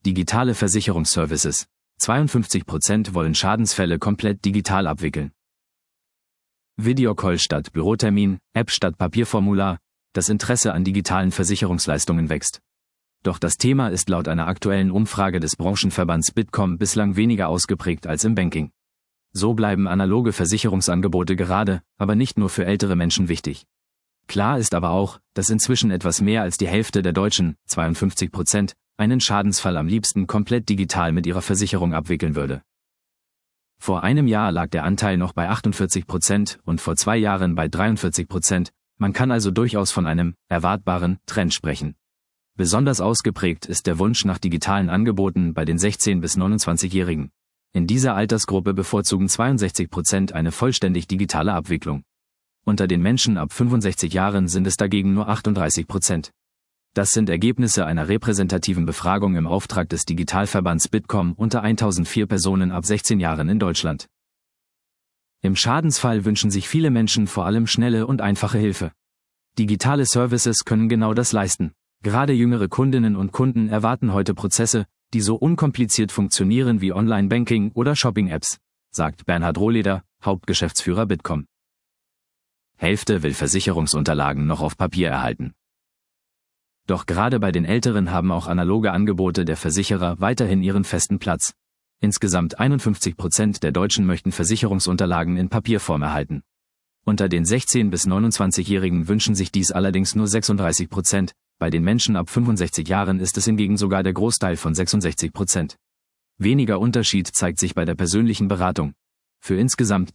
Digitale Versicherungsservices. 52% wollen Schadensfälle komplett digital abwickeln. Videocall statt Bürotermin, App statt Papierformular. Das Interesse an digitalen Versicherungsleistungen wächst. Doch das Thema ist laut einer aktuellen Umfrage des Branchenverbands Bitkom bislang weniger ausgeprägt als im Banking. So bleiben analoge Versicherungsangebote gerade, aber nicht nur für ältere Menschen wichtig. Klar ist aber auch, dass inzwischen etwas mehr als die Hälfte der Deutschen, 52%, einen Schadensfall am liebsten komplett digital mit ihrer Versicherung abwickeln würde. Vor einem Jahr lag der Anteil noch bei 48% und vor 2 Jahren bei 43%. Man kann also durchaus von einem erwartbaren Trend sprechen. Besonders ausgeprägt ist der Wunsch nach digitalen Angeboten bei den 16- bis 29-Jährigen. In dieser Altersgruppe bevorzugen 62% eine vollständig digitale Abwicklung. Unter den Menschen ab 65 Jahren sind es dagegen nur 38%. Das sind Ergebnisse einer repräsentativen Befragung im Auftrag des Digitalverbands Bitkom unter 1004 Personen ab 16 Jahren in Deutschland. Im Schadensfall wünschen sich viele Menschen vor allem schnelle und einfache Hilfe. Digitale Services können genau das leisten. Gerade jüngere Kundinnen und Kunden erwarten heute Prozesse, die so unkompliziert funktionieren wie Online-Banking oder Shopping-Apps, sagt Bernhard Rohleder, Hauptgeschäftsführer Bitkom. Hälfte will Versicherungsunterlagen noch auf Papier erhalten. Doch gerade bei den Älteren haben auch analoge Angebote der Versicherer weiterhin ihren festen Platz. Insgesamt 51% der Deutschen möchten Versicherungsunterlagen in Papierform erhalten. Unter den 16- bis 29-Jährigen wünschen sich dies allerdings nur 36%, bei den Menschen ab 65 Jahren ist es hingegen sogar der Großteil von 66%. Weniger Unterschied zeigt sich bei der persönlichen Beratung. Für insgesamt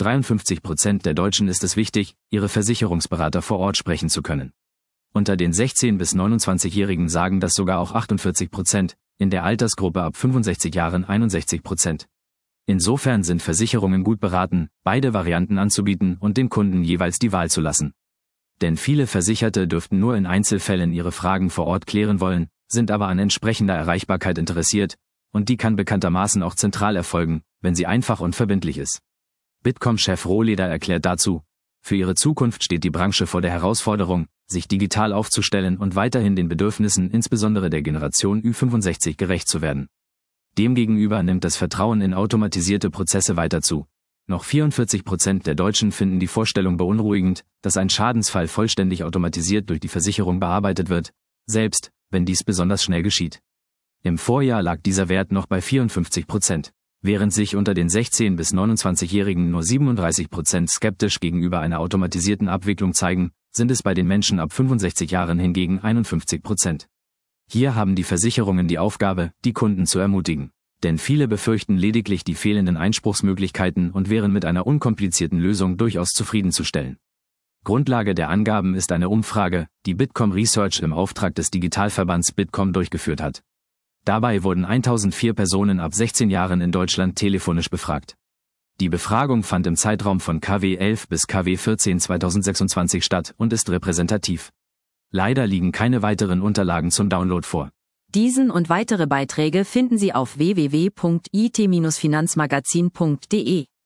53% der Deutschen ist es wichtig, ihre Versicherungsberater vor Ort sprechen zu können. Unter den 16- bis 29-Jährigen sagen das sogar auch 48%, in der Altersgruppe ab 65 Jahren 61%. Insofern sind Versicherungen gut beraten, beide Varianten anzubieten und den Kunden jeweils die Wahl zu lassen. Denn viele Versicherte dürften nur in Einzelfällen ihre Fragen vor Ort klären wollen, sind aber an entsprechender Erreichbarkeit interessiert, und die kann bekanntermaßen auch zentral erfolgen, wenn sie einfach und verbindlich ist. Bitkom-Chef Rohleder erklärt dazu: Für ihre Zukunft steht die Branche vor der Herausforderung, sich digital aufzustellen und weiterhin den Bedürfnissen insbesondere der Generation Ü65 gerecht zu werden. Demgegenüber nimmt das Vertrauen in automatisierte Prozesse weiter zu. Noch 44% der Deutschen finden die Vorstellung beunruhigend, dass ein Schadensfall vollständig automatisiert durch die Versicherung bearbeitet wird, selbst wenn dies besonders schnell geschieht. Im Vorjahr lag dieser Wert noch bei 54%. Während sich unter den 16- bis 29-Jährigen nur 37% skeptisch gegenüber einer automatisierten Abwicklung zeigen, sind es bei den Menschen ab 65 Jahren hingegen 51%. Hier haben die Versicherungen die Aufgabe, die Kunden zu ermutigen. Denn viele befürchten lediglich die fehlenden Einspruchsmöglichkeiten und wären mit einer unkomplizierten Lösung durchaus zufriedenzustellen. Grundlage der Angaben ist eine Umfrage, die Bitkom Research im Auftrag des Digitalverbands Bitkom durchgeführt hat. Dabei wurden 1004 Personen ab 16 Jahren in Deutschland telefonisch befragt. Die Befragung fand im Zeitraum von KW 11 bis KW 14 2026 statt und ist repräsentativ. Leider liegen keine weiteren Unterlagen zum Download vor. Diesen und weitere Beiträge finden Sie auf www.it-finanzmagazin.de.